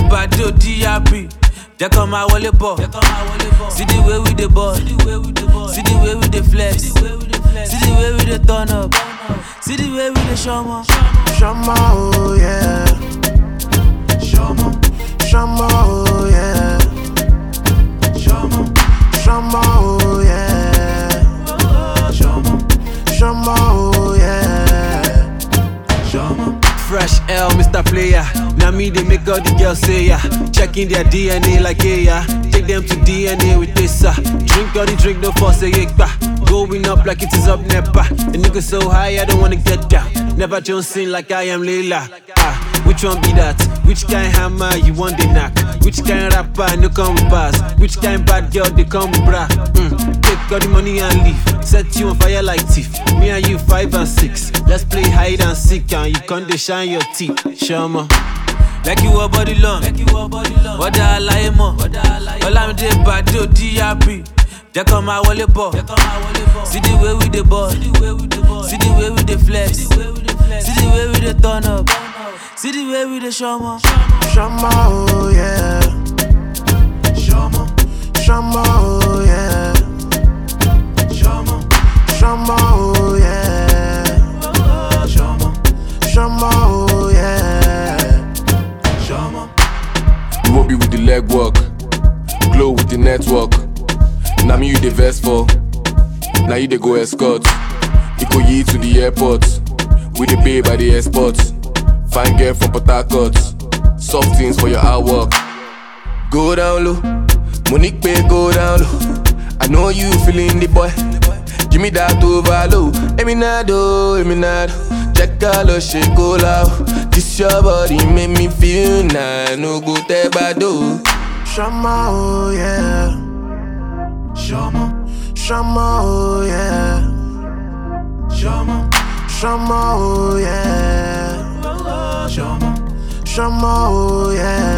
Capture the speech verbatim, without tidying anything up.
bad do D R P. They come my wallet ball. See the way we the ball. See the way we the flex. See the way we the turn up. See the way we the shama. Shama, oh yeah. Shama. Shama, oh yeah. Shama. Shama, oh yeah. Shama. Shama, oh yeah. Shama. Fresh L, Mister Player. Now me they make all the girls say yeah. Checking their D N A like yeah. Take them to D N A with this uh. Drink all the drink, no force a yekba. Going up like it is up nepa. The nigga so high I don't wanna get down. Never Johnson like I am Layla. Ah, which one be that? Which kind hammer you want the knack? Which kind rapper no come with bars? Which kind bad girl they come with bra? Mm. Take all the money and leave. Set you on fire like thief. Me and you five and six. Let's play hide and seek and you can't shine your teeth. Shama. Like you a body long. What the hell I am on? All I'm dead bad do D R P. They come my wallet ball. See the way we the ball. See the way we the flex. See the way we the turn up. See the way we the shama. Shama, oh yeah. Shama. Shama, oh yeah. Shama. Shama, oh yeah. Shama. Shama, oh yeah. Shama. You won't be with the leg work, glow with the network. Now me you the vest for, now you the go escort. You go ye to the airport, with the pay by the export. Fine girl from Port Harcourt, soft things for your hard work. Go down low, Monique pay go down low. I know you feeling the boy, give me that overload. Eminado, Eminado, check out the shit go loud. This your body make me feel nice, no go take bad do. Shama, oh yeah. Shama. Shama, oh yeah. Shama. Shama, oh yeah. Shama. Shama, oh yeah.